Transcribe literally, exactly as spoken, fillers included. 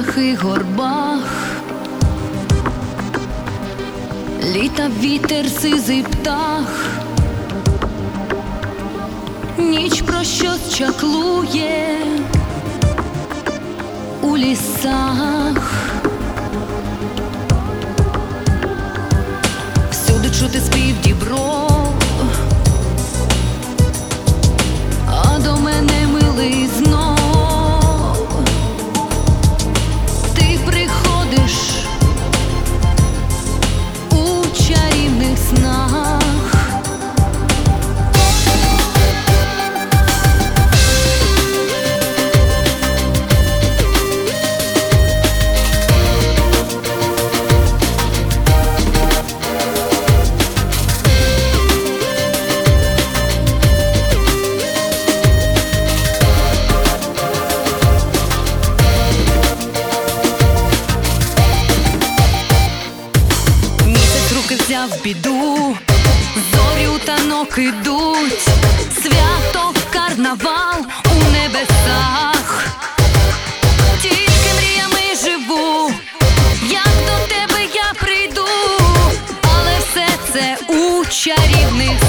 горах і горбах, літа вітер, сизий птах, ніч про щось чаклує у лісах. Всюди чути спів дібров, а до мене милий знов. Ти приходиш у чарівних снах. Взяв біду, зорі у танок ідуть, свято, карнавал у небесах. Тільки мріями живу, як до тебе я прийду, але все це у чарівних